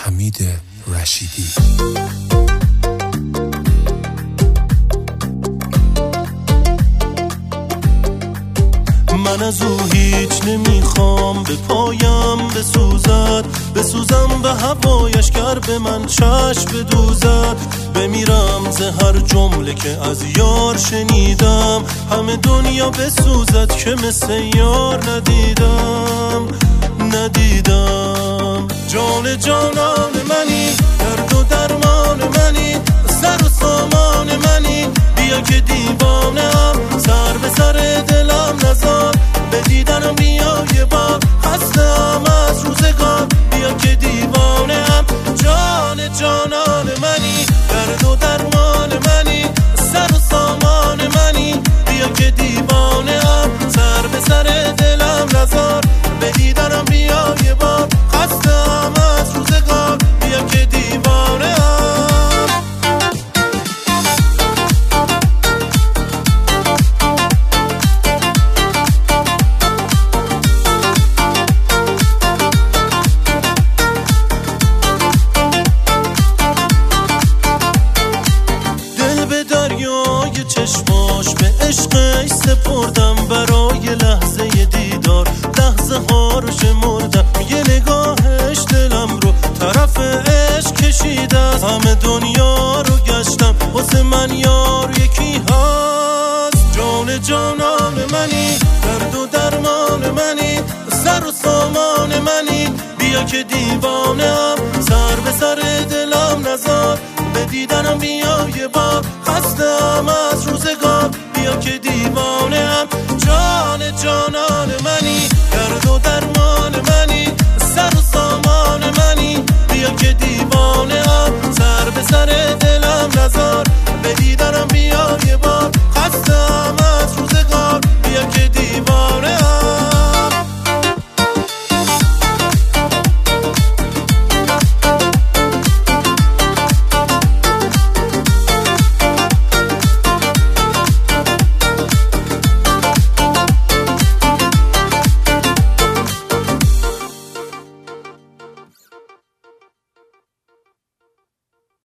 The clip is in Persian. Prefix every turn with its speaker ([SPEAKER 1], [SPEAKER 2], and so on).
[SPEAKER 1] حمید رشیدی.
[SPEAKER 2] من از او هیچ نمیخوام، به پایم بسوزم به هوایش گر به من چشم بدوزد. بمیرم ز هر جمله که از یار شنیدم، همه دنیا بسوزد که مثل یار ندیدم. جان جانان منی، درد و درمان منی، سر و سامان منی. بیا که دیوانه‌ام، سر به سر دلم نزار، به دیدنم بیا یه بار. خسته‌ام از روزگار، بیا که دیوانه‌ام. جان جانان منی، درد و درمان منی، سر و سامان منی. بیا که دیوانه‌ام، سر به سر دلم نزار، به دیدنم بیا یه بار. خسته‌ام از روزگار، بیا که دیوانه‌ام. چشماش به عشقش سپردم، برای لحظه دیدار لحظه ها رو شمردم. یه نگاهش دلم رو طرف عشق کشیده، همه دنیا رو گشتم واسه من یار یکی هست. جان جانان منی، درد و درمان منی، سر و سامان منی. بیا که دیوانه‌ام، سر به سر دلم نزار، به دیدنم بیا یه بار. خسته‌ام از روزگار، بیا که دیوانه‌ام. جان جانان